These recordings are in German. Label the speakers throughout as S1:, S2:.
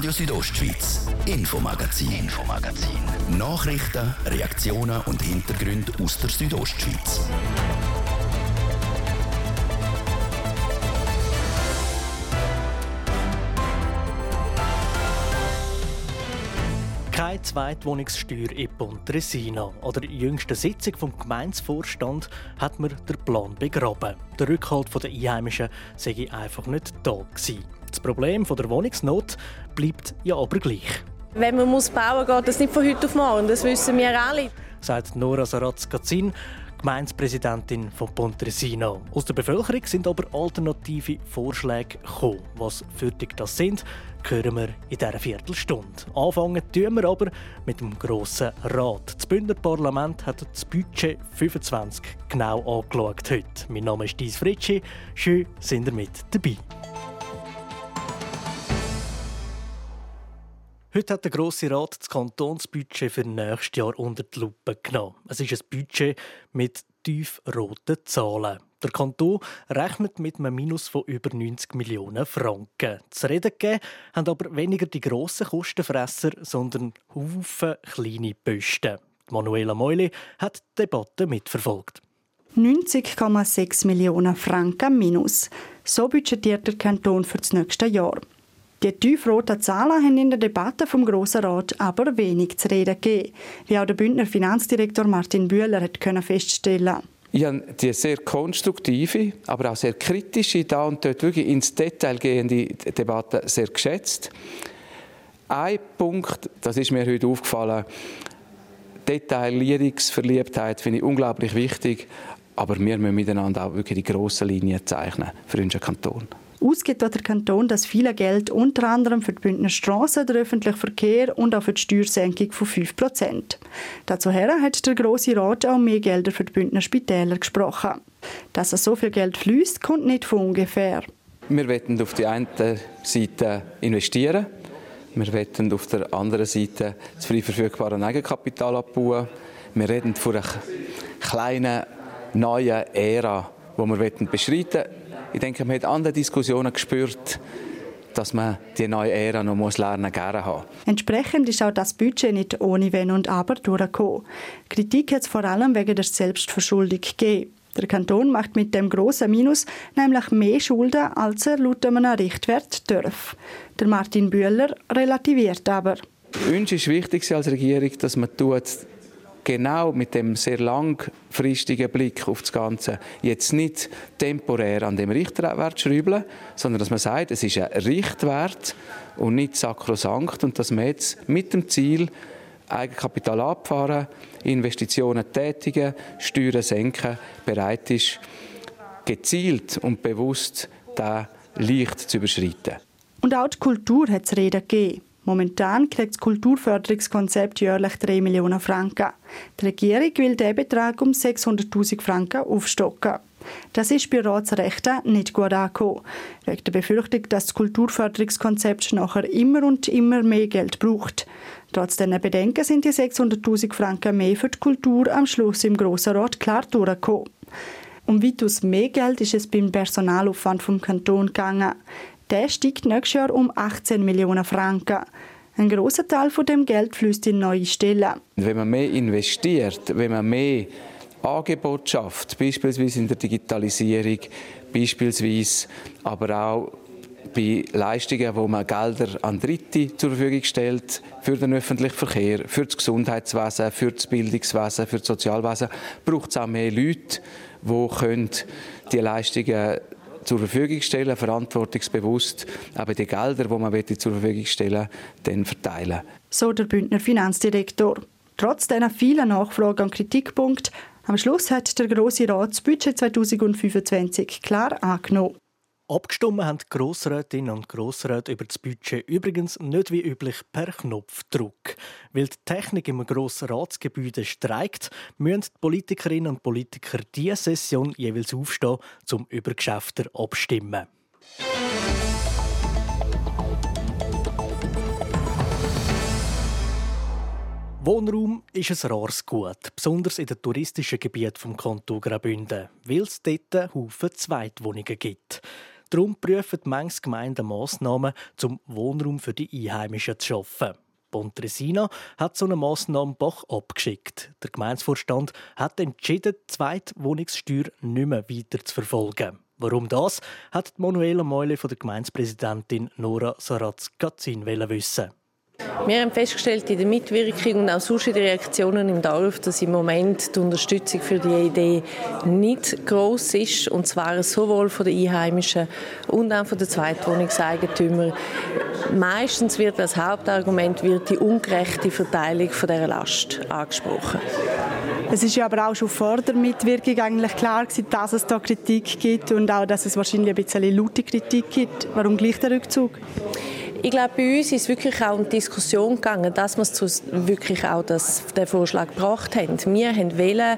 S1: Radio Südostschweiz, Infomagazin. Nachrichten, Reaktionen und Hintergründe aus der Südostschweiz.
S2: Keine Zweitwohnungssteuer in Pontresina. An der jüngsten Sitzung vom Gemeindevorstand hat man den Plan begraben. Der Rückhalt der Einheimischen sei einfach nicht da gewesen. Das Problem der Wohnungsnot bleibt ja aber gleich.
S3: Wenn man bauen muss, geht das nicht von heute auf morgen. Das wissen wir alle. Sagt
S2: Nora Saratz-Gazin, Gemeindepräsidentin von Pontresina. Aus der Bevölkerung sind aber alternative Vorschläge gekommen. Was für dich das sind, hören wir in dieser Viertelstunde. Anfangen tun wir aber mit dem Grossen Rat. Das Bündner Parlament hat das Budget 25 genau angeschaut heute. Mein Name ist Dies Fritschi. Schön, sind ihr mit dabei. Heute hat der Grosse Rat das Kantonsbudget für nächstes Jahr unter die Lupe genommen. Es ist ein Budget mit tiefroten Zahlen. Der Kanton rechnet mit einem Minus von über 90 Millionen Franken. Zu reden gegeben haben aber weniger die grossen Kostenfresser, sondern Haufen kleine Posten. Manuela Meuli hat die Debatte mitverfolgt.
S4: 90,6 Millionen Franken Minus. So budgetiert der Kanton für das nächste Jahr. Die tiefroten Zahlen haben in der Debatte vom Grossen Rat aber wenig zu reden gegeben, wie auch der Bündner Finanzdirektor Martin Bühler hat feststellen.
S5: Ich habe die sehr konstruktive, aber auch sehr kritische, da und dort wirklich ins Detail gehende Debatte sehr geschätzt. Ein Punkt, das ist mir heute aufgefallen, Detaillierungsverliebtheit finde ich unglaublich wichtig, aber wir müssen miteinander auch wirklich die grossen Linien zeichnen für unseren Kanton.
S4: Ausgibt der Kanton das viele Geld unter anderem für die Bündner Strassen, den öffentlichen Verkehr und auch für die Steuersenkung von 5%. Dazu hat der Grosse Rat auch mehr Gelder für die Bündner Spitäler gesprochen. Dass so viel Geld fließt, kommt nicht von ungefähr.
S5: Wir wollen auf der einen Seite investieren. Wir wollen auf der anderen Seite das frei verfügbare Eigenkapital abbauen. Wir reden von einer kleinen, neuen Ära, die wir beschreiten wollen. Ich denke, man hat andere Diskussionen gespürt, dass man die neue Ära noch lernen gerne haben.
S4: Entsprechend ist auch das Budget nicht ohne Wenn und Aber durchgekommen. Kritik hat es vor allem wegen der Selbstverschuldung gegeben. Der Kanton macht mit dem grossen Minus nämlich mehr Schulden, als er laut einem Richtwert darf. Der Martin Bühler relativiert aber.
S5: Uns ist wichtig als Regierung, dass man genau mit dem sehr langfristigen Blick auf das Ganze jetzt nicht temporär an dem Richtwert schrauben, sondern dass man sagt, es ist ein Richtwert und nicht sakrosankt und dass man jetzt mit dem Ziel Eigenkapital abfahren, Investitionen tätigen, Steuern senken, bereit ist, gezielt und bewusst diesen leicht zu überschreiten.
S4: Und auch die Kultur hat es Reden gegeben. Momentan kriegt das Kulturförderungskonzept jährlich 3 Millionen Franken. Die Regierung will diesen Betrag um 600'000 Franken aufstocken. Das ist bei Ratsrechten nicht gut angekommen. Wegen der Befürchtung, dass das Kulturförderungskonzept nachher immer und immer mehr Geld braucht. Trotz dieser Bedenken sind die 600'000 Franken mehr für die Kultur am Schluss im Grossen Rat klar durchgekommen. Um weitaus mehr Geld ist es beim Personalaufwand vom Kanton gegangen. Der steigt nächstes Jahr um 18 Millionen Franken. Ein grosser Teil von dem Geld fließt in neue Stellen.
S5: Wenn man mehr investiert, wenn man mehr Angebot schafft, beispielsweise in der Digitalisierung, beispielsweise aber auch bei Leistungen, wo man Gelder an Dritte zur Verfügung stellt, für den öffentlichen Verkehr, für das Gesundheitswesen, für das Bildungswesen, für das Sozialwesen, braucht es auch mehr Leute, die die Leistungen zur Verfügung stellen, verantwortungsbewusst, aber die Gelder, die man zur Verfügung stellen will, dann verteilen.
S4: So der Bündner Finanzdirektor. Trotz dieser vielen Nachfragen und Kritikpunkten, am Schluss hat der Grosse Rat das Budget 2025 klar angenommen.
S2: Abgestimmt haben die Grossrätinnen und Grossräte über das Budget übrigens nicht wie üblich per Knopfdruck. Weil die Technik im Grossratsgebäude streikt, müssen die Politikerinnen und Politiker diese Session jeweils aufstehen, um über Geschäfte abstimmen. Wohnraum ist ein rares Gut, besonders in den touristischen Gebieten des Kantons Graubünden, weil es dort Haufen Zweitwohnungen gibt. Darum prüfen manche Gemeinden Massnahmen, um Wohnraum für die Einheimischen zu schaffen. Pontresina hat so eine Massnahme Bach abgeschickt. Der Gemeindevorstand hat entschieden, die Zweitwohnungssteuer nicht mehr weiter zu verfolgen. Warum das, hat Manuela Meule von der Gemeindepräsidentin Nora Saratz-Gatzin wissen.
S3: Wir haben festgestellt in der Mitwirkung und auch sonst in den Reaktionen im Dorf, dass im Moment die Unterstützung für die Idee nicht gross ist. Und zwar sowohl von den Einheimischen und auch von den Zweitwohnungseigentümern. Meistens wird als Hauptargument die ungerechte Verteilung von dieser Last angesprochen.
S4: Es ist ja aber auch schon vor der Mitwirkung eigentlich klar gewesen, dass es da Kritik gibt und auch, dass es wahrscheinlich ein bisschen laute Kritik gibt. Warum gleich der Rückzug?
S3: Ich glaube, bei uns ist wirklich auch eine Diskussion gegangen, dass wir wirklich auch den Vorschlag gebracht haben. Wir wollten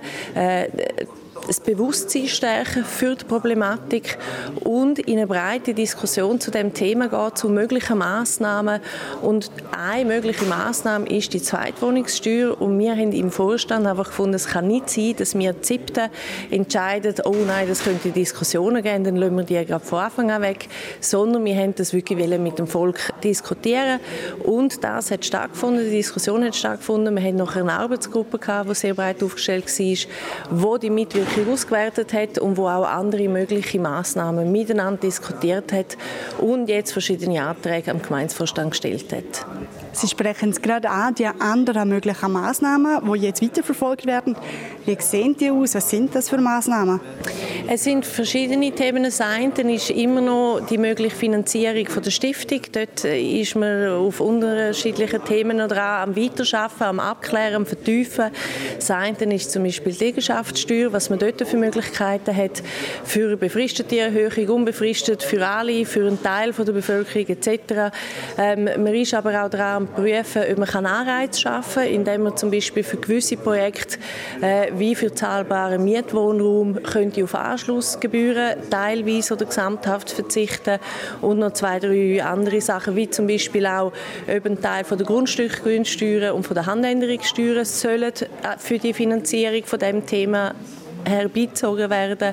S3: das Bewusstsein stärken für die Problematik und in eine breite Diskussion zu dem Thema gehen, zu möglichen Massnahmen. Und eine mögliche Massnahme ist die Zweitwohnungssteuer. Und wir haben im Vorstand einfach gefunden, es kann nicht sein, dass wir Zipten entscheiden, oh nein, das könnte Diskussionen geben, dann lassen wir die gerade von Anfang an weg. Sondern wir haben das wirklich mit dem Volk diskutieren. Und das hat stattgefunden, die Diskussion hat stattgefunden. Wir hatten nachher eine Arbeitsgruppe gehabt, die sehr breit aufgestellt war, die die Mitwirkung ausgewertet hat und wo auch andere mögliche Massnahmen miteinander diskutiert hat und jetzt verschiedene Anträge am Gemeindevorstand gestellt hat.
S4: Sie sprechen es gerade an, die anderen möglichen Massnahmen, die jetzt weiterverfolgt werden. Wie sehen die aus? Was sind das für Massnahmen?
S3: Es sind verschiedene Themen. Das eine ist immer noch die mögliche Finanzierung von der Stiftung. Dort ist man auf unterschiedlichen Themen dran, am Weiterarbeiten, am Abklären, am Vertiefen. Das eine ist zum Beispiel die Liegenschaftssteuer, was man dort für Möglichkeiten hat, für eine befristete Erhöhung, unbefristet, für alle, für einen Teil der Bevölkerung etc. Man ist aber auch daran, prüfen, ob man Anreize schaffen kann, indem man zum Beispiel für gewisse Projekte wie für zahlbaren Mietwohnraum könnte auf Anschlussgebühren teilweise oder gesamthaft verzichten und noch 2, 3 andere Sachen, wie zum Beispiel auch ob ein Teil von der Grundstückgewinnsteuer und von der Handänderungssteuer sollen für die Finanzierung von dem Thema herbeizogen werden.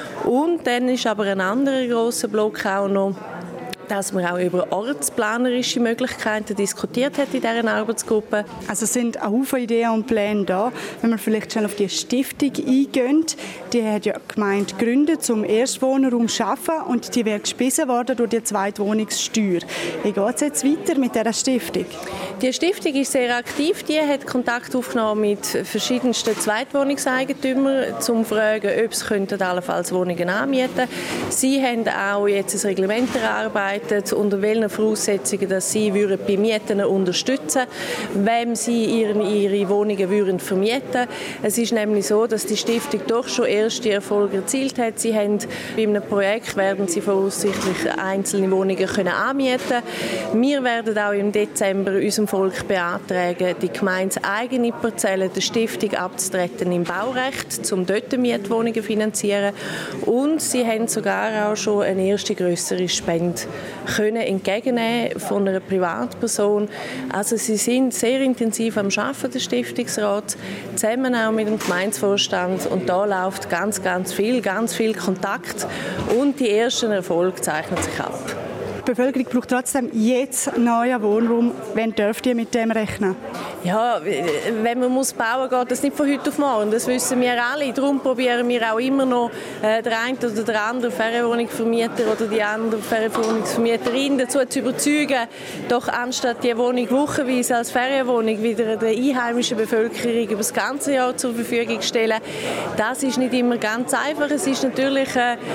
S3: Und dann ist aber ein anderer grosser Block auch noch, dass man auch über ortsplanerische Möglichkeiten diskutiert hat in dieser Arbeitsgruppe.
S4: Also sind eine Haufen Ideen und Pläne da. Wenn wir vielleicht schnell auf die Stiftung eingehen, die hat ja die Gemeinde gegründet, um Erstwohnraum zu schaffen und die wird gespeist worden durch die Zweitwohnungssteuer. Wie geht es jetzt weiter mit dieser Stiftung?
S3: Die Stiftung ist sehr aktiv. Die hat Kontakt aufgenommen mit verschiedensten Zweitwohnungseigentümern, um zu fragen, ob sie allenfalls Wohnungen anmieten können. Sie haben auch jetzt ein Reglement erarbeitet, unter welchen Voraussetzungen dass sie bei Mieten unterstützen würden, wem sie ihre Wohnungen vermieten würden. Es ist nämlich so, dass die Stiftung doch schon erste Erfolge erzielt hat. Sie haben bei einem Projekt werden sie voraussichtlich einzelne Wohnungen anmieten können. Wir werden auch im Dezember unserem Volk beantragen, die gemeindeeigene Parzelle der Stiftung abzutreten im Baurecht, um dort Mietwohnungen zu finanzieren. Und sie haben sogar auch schon eine erste grössere Spende können entgegennehmen von einer Privatperson. Also sie sind sehr intensiv am Arbeiten, der Stiftungsrat, zusammen auch mit dem Gemeindevorstand. Und da läuft ganz viel Kontakt und die ersten Erfolge zeichnen sich ab.
S4: Die Bevölkerung braucht trotzdem jetzt neuen Wohnraum. Wann dürft ihr mit dem rechnen?
S3: Ja, wenn man muss bauen, geht das nicht von heute auf morgen. Das wissen wir alle. Darum probieren wir auch immer noch den einen oder den anderen Ferienwohnungsvermieter oder die andere Ferienwohnungsvermieterin dazu zu überzeugen, doch anstatt die Wohnung wochenweise als Ferienwohnung wieder der einheimischen Bevölkerung über das ganze Jahr zur Verfügung zu stellen. Das ist nicht immer ganz einfach. Es ist natürlich,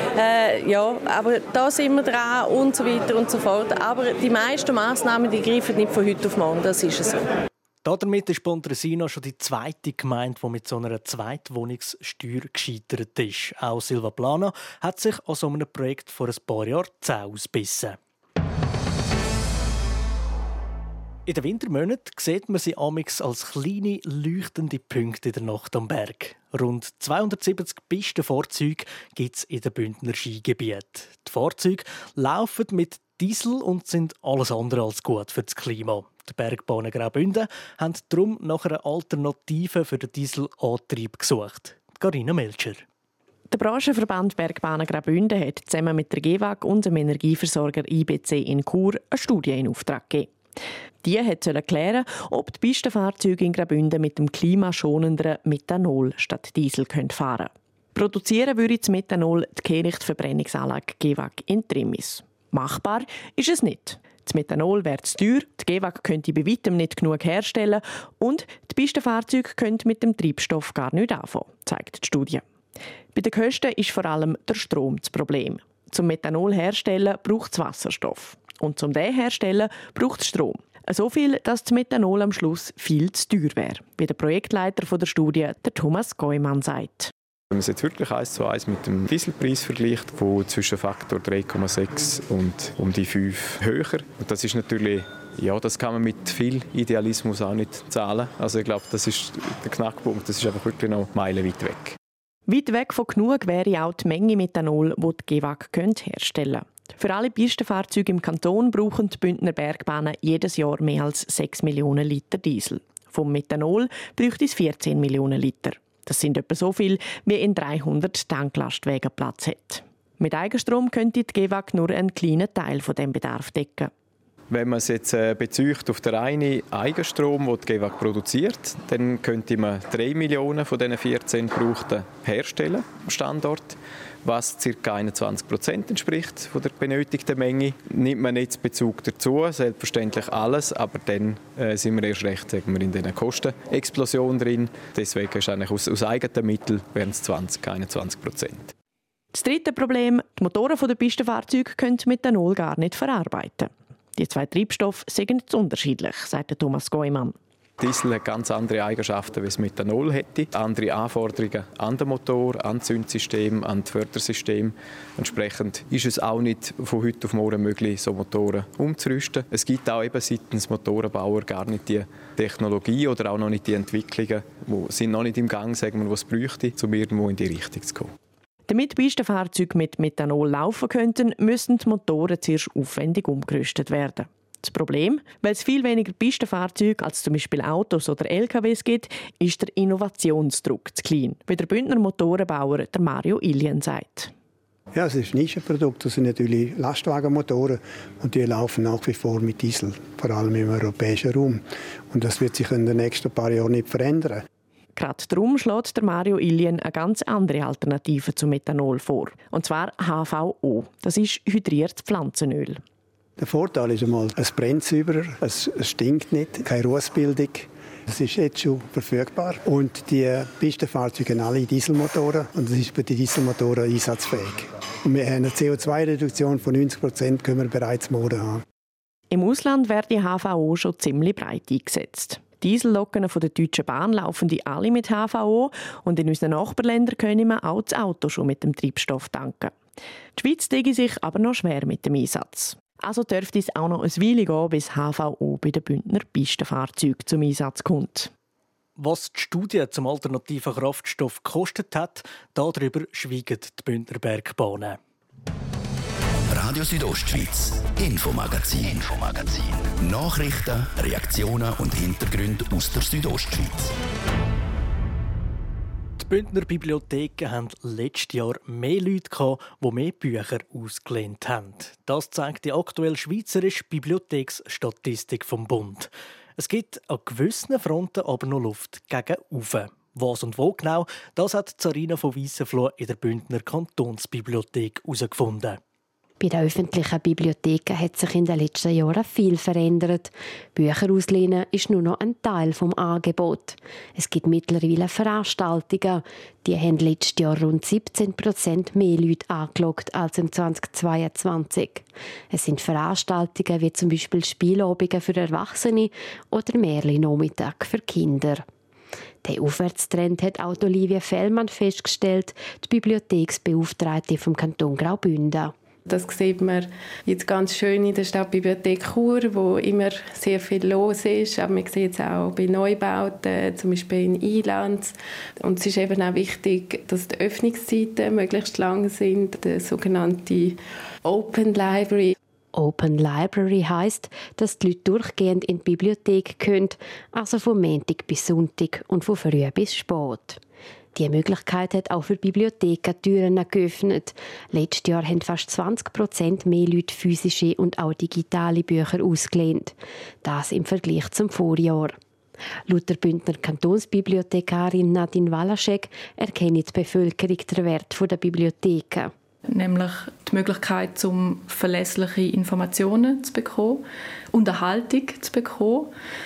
S3: aber da sind wir dran und so weiter und so fort. Aber die meisten Massnahmen, die greifen nicht von heute auf morgen. Das ist so.
S2: Damit ist Pontresina schon die zweite Gemeinde, die mit so einer Zweitwohnungssteuer gescheitert ist. Auch Silva Plana hat sich an so einem Projekt vor ein paar Jahren die Zähne ausgebissen. In den Wintermonaten sieht man sie amigs als kleine, leuchtende Punkte in der Nacht am Berg. Rund 270 Pistenfahrzeuge gibt es in den Bündner Skigebieten. Die Fahrzeuge laufen mit Diesel und sind alles andere als gut für das Klima. Die Bergbahnen Graubünden haben darum nach einer Alternative für den Dieselantrieb gesucht. Carina Melcher.
S6: Der Branchenverband Bergbahnen Graubünden hat zusammen mit der GEWAG und dem Energieversorger IBC in Chur eine Studie in Auftrag gegeben. Die sollte klären, ob die Pistenfahrzeuge in Graubünden mit dem klimaschonenderen Methanol statt Diesel fahren können. Produzieren würde das Methanol die Kehrichtverbrennungsanlage GEWAG in Trimis. Machbar ist es nicht. Das Methanol wäre zu teuer, die GEWAG könnte bei weitem nicht genug herstellen und die Pistenfahrzeuge können mit dem Treibstoff gar nicht anfangen, zeigt die Studie. Bei den Kosten ist vor allem der Strom das Problem. Zum Methanol herstellen braucht es Wasserstoff. Und zum den herstellen braucht es Strom. So viel, dass das Methanol am Schluss viel zu teuer wäre, wie der Projektleiter der Studie, der Thomas Geumann, sagt.
S7: Wenn man es jetzt wirklich 1:1 mit dem Dieselpreis vergleicht, wo zwischen Faktor 3,6 und um die 5 höher. Und das ist natürlich, ja, das kann man mit viel Idealismus auch nicht zahlen. Also ich glaube, das ist der Knackpunkt. Das ist einfach wirklich noch meilenweit weg.
S6: Weit weg von genug wäre auch die Menge Methanol, die die GEWAG herstellen könnte. Für alle Pistenfahrzeuge im Kanton brauchen die Bündner Bergbahnen jedes Jahr mehr als 6 Millionen Liter Diesel. Vom Methanol bräuchte es 14 Millionen Liter. Das sind etwa so viel, wie in 300 Tanklastwagen Platz hat. Mit Eigenstrom könnte die GEWAG nur einen kleinen Teil von diesem Bedarf decken.
S7: Wenn man es jetzt bezieht auf den reinen Eigenstrom, den die GEWAG produziert, dann könnte man 3 Millionen von diesen 14 gebrauchten herstellen am Standort, was ca. 21% entspricht von der benötigten Menge. Nimmt man jetzt Bezug dazu, selbstverständlich alles, aber dann sind wir erst recht, sagen wir, in dieser Kostenexplosion drin. Deswegen ist eigentlich aus eigenen Mitteln wären es 21%.
S6: Das dritte Problem: Die Motoren der Pistenfahrzeuge können Methanol gar nicht verarbeiten. Die zwei Treibstoffe sind zu unterschiedlich, sagt Thomas Geumann.
S7: Diesel hat ganz andere Eigenschaften, wie es Methanol hätte. Andere Anforderungen an den Motor, an das Zündsystem, an das Fördersystem. Entsprechend ist es auch nicht von heute auf morgen möglich, so Motoren umzurüsten. Es gibt auch eben seitens Motorenbauer gar nicht die Technologie oder auch noch nicht die Entwicklungen, die sind noch nicht im Gang, sagen wir, was es bräuchte, um irgendwo in die Richtung zu kommen.
S6: Damit Pistenfahrzeuge mit Methanol laufen könnten, müssen die Motoren zuerst aufwendig umgerüstet werden. Das Problem, weil es viel weniger Pistenfahrzeuge als zum Beispiel Autos oder LKWs gibt, ist der Innovationsdruck zu klein, wie der Bündner Motorenbauer der Mario Ilien sagt.
S8: Ja, es ist ein Nischenprodukt. Das sind natürlich Lastwagenmotoren und die laufen nach wie vor mit Diesel, vor allem im europäischen Raum. Und das wird sich in den nächsten paar Jahren nicht verändern.
S6: Gerade darum schlägt der Mario Ilien eine ganz andere Alternative zum Methanol vor. Und zwar HVO. Das ist hydriertes Pflanzenöl.
S8: Der Vorteil ist einmal, es brennt sauberer, es stinkt nicht, keine Rußbildung. Es ist jetzt schon verfügbar. Und die Pistenfahrzeuge haben alle Dieselmotoren und es ist bei den Dieselmotoren einsatzfähig. Und wir haben eine CO2-Reduktion von 90%, können wir bereits morgen haben.
S6: Im Ausland wird die HVO schon ziemlich breit eingesetzt. Diesellokomotiven von der Deutschen Bahn laufen die alle mit HVO und in unseren Nachbarländern können wir auch das Auto schon mit dem Treibstoff tanken. Die Schweiz tut sich aber noch schwer mit dem Einsatz. Also dürfte es auch noch ein Weile gehen, bis HVO bei den Bündner Pistenfahrzeugen zum Einsatz kommt.
S2: Was die Studie zum alternativen Kraftstoff gekostet hat, darüber schweigen die Bündner Bergbahnen.
S1: Radio Südostschweiz, Infomagazin. Nachrichten, Reaktionen und Hintergründe aus der Südostschweiz.
S2: Die Bündner Bibliotheken hatten letztes Jahr mehr Leute, die mehr Bücher ausgelehnt haben. Das zeigt die aktuelle schweizerische Bibliotheksstatistik vom Bund. Es gibt an gewissen Fronten aber noch Luft gegen oben. Was und wo genau, das hat Sarina von Weissenfloh in der Bündner Kantonsbibliothek herausgefunden.
S9: Bei den öffentlichen Bibliotheken hat sich in den letzten Jahren viel verändert. Bücher auslehnen ist nur noch ein Teil des Angebots. Es gibt mittlerweile Veranstaltungen. Die haben letztes Jahr rund 17% mehr Leute angelockt als im 2022. Es sind Veranstaltungen wie zum Beispiel Spielabende für Erwachsene oder Märchen-Nachmittag für Kinder. Den Aufwärtstrend hat auch Olivia Fellmann festgestellt, die Bibliotheksbeauftragte vom Kanton Graubünden.
S10: Das sieht man jetzt ganz schön in der Stadtbibliothek Chur, wo immer sehr viel los ist. Aber man sieht es auch bei Neubauten, zum Beispiel in Ilanz. Und es ist eben auch wichtig, dass die Öffnungszeiten möglichst lang sind, die sogenannte Open Library.
S9: Open Library heisst, dass die Leute durchgehend in die Bibliothek können, also von Montag bis Sonntag und von früh bis spät. Die Möglichkeit hat auch für Bibliotheken Türen geöffnet. Letztes Jahr haben fast 20% mehr Leute physische und auch digitale Bücher ausgelehnt. Das im Vergleich zum Vorjahr. Laut der Bündner Kantonsbibliothekarin Nadine Walaschek erkennt die Bevölkerung den Wert der Bibliotheken.
S11: Nämlich die Möglichkeit, verlässliche Informationen zu bekommen, Unterhaltung zu bekommen.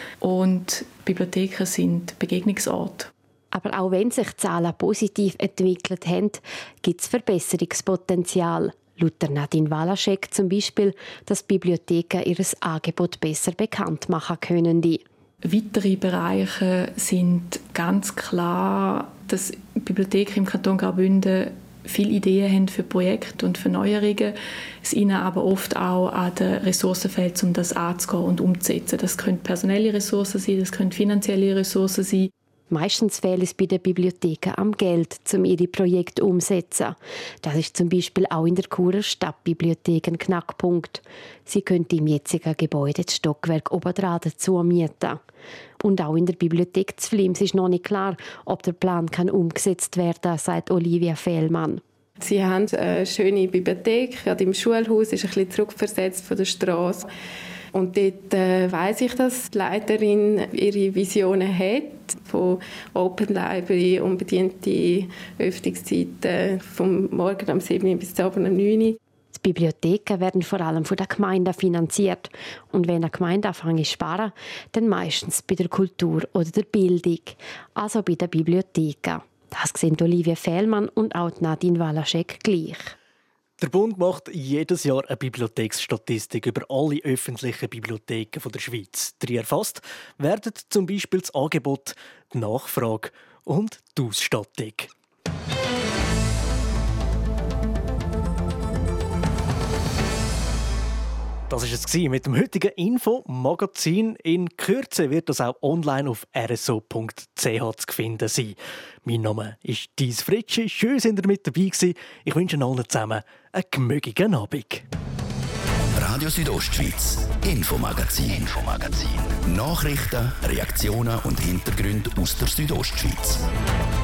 S11: Und Bibliotheken sind Begegnungsorte.
S9: Aber auch wenn sich die Zahlen positiv entwickelt haben, gibt es Verbesserungspotenzial. Laut Nadine Walaschek zum Beispiel, dass Bibliotheken ihr Angebot besser bekannt machen können.
S11: Weitere Bereiche sind ganz klar, dass Bibliotheken im Kanton Graubünden viele Ideen haben für Projekte und für Neuerungen. Es ihnen aber oft auch an den Ressourcen fehlt, um das anzugehen und umzusetzen. Das können personelle Ressourcen sein, das können finanzielle Ressourcen sein.
S9: Meistens fehlt es bei den Bibliotheken am Geld, um ihre Projekte umzusetzen. Das ist zum Beispiel auch in der Churer Stadtbibliothek ein Knackpunkt. Sie könnte im jetzigen Gebäude das Stockwerk obendran dazu mieten. Und auch in der Bibliothek zu Flims ist noch nicht klar, ob der Plan umgesetzt werden kann, sagt Olivia Fehlmann.
S10: Sie haben eine schöne Bibliothek, gerade im Schulhaus, ist ein bisschen zurückversetzt von der Straße. Und dort weiss ich, dass die Leiterin ihre Visionen hat, von Open Library, unbediente Öffnungszeiten vom Morgen um 7 Uhr bis zum Abend um 9 Uhr.
S9: Die Bibliotheken werden vor allem von der Gemeinde finanziert. Und wenn eine Gemeinde anfängt zu sparen, dann meistens bei der Kultur oder der Bildung, also bei den Bibliotheken. Das sehen Olivia Fehlmann und auch Nadine Walaschek gleich.
S2: Der Bund macht jedes Jahr eine Bibliotheksstatistik über alle öffentlichen Bibliotheken der Schweiz. Darin erfasst werden zum Beispiel das Angebot, die Nachfrage und die Ausstattung. Das war es mit dem heutigen Info-Magazin. In Kürze wird das auch online auf rso.ch zu finden sein. Mein Name ist Dies Fritschi. Schön, dass ihr mit dabei gewesen. Ich wünsche allen zusammen einen gemütlichen Abend.
S1: Radio Südostschweiz, Infomagazin. Nachrichten, Reaktionen und Hintergründe aus der Südostschweiz.